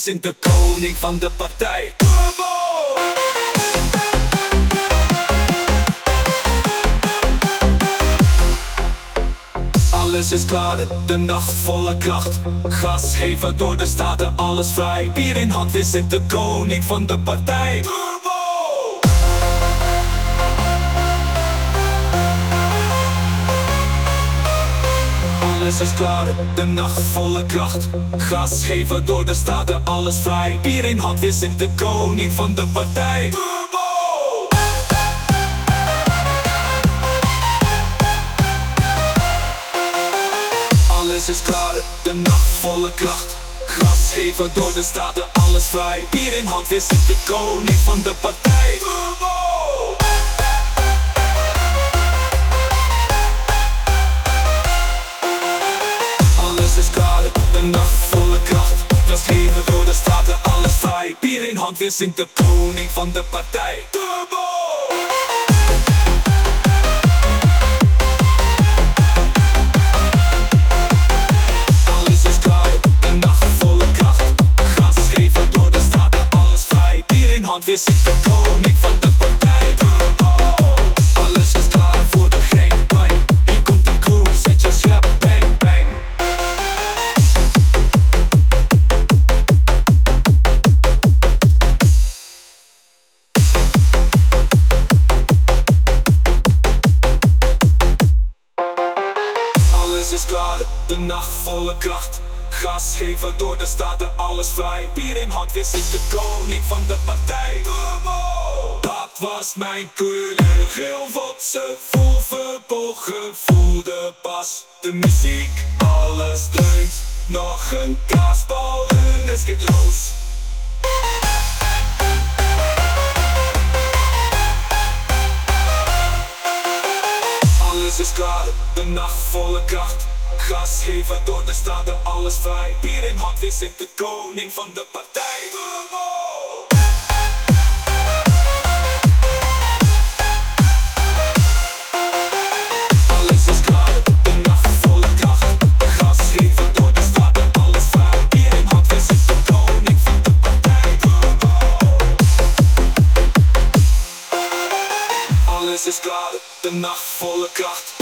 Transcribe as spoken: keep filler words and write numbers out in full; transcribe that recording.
zijn de koning van de partij. Turbo! Alles is klaar, de nacht volle kracht. Gas geven door de staten, alles vrij. Bier in hand, we zijn de koning van de partij. Turbo! Alles is klaar, de nacht volle kracht. Gas geven door de staten, alles vrij. Bier in hand, we zijn de koning van de partij. Turbo! Alles is klaar, de nacht volle kracht. Gas geven door de staten, alles vrij. Bier in hand, we zijn de koning van de partij. Turbo! Alles is klaar, de nacht volle kracht. Gas geven door de staten, alles vrij. Bier in hand, we zijn de koning van de partij. Turbo! We zijn de koning van de partij. Turbo! Alles is klaar voor de geen pijn. Hier komt de crew, zet je scherp, bang bang. Alles is klaar, de nacht volle kracht. Gas geven door de staten, alles vrij. Bier in hand, we zijn de koning van de partij. Turbo! Dat was mijn kleur, geel wotse, voel verbogen, voel de bas. De muziek, alles dreunt. Nog een kaasbal en het gaat los. Alles is klaar, de nacht volle kracht. Gas geven door de staten, alles vrij. Bier in hand, we zijn de koning van de partij. Turbo! Alles is klaar, de nacht volle kracht. Gas geven door de staten, alles vrij. Bier in hand, we zijn de koning van de partij. Turbo! Alles is klaar, de nacht volle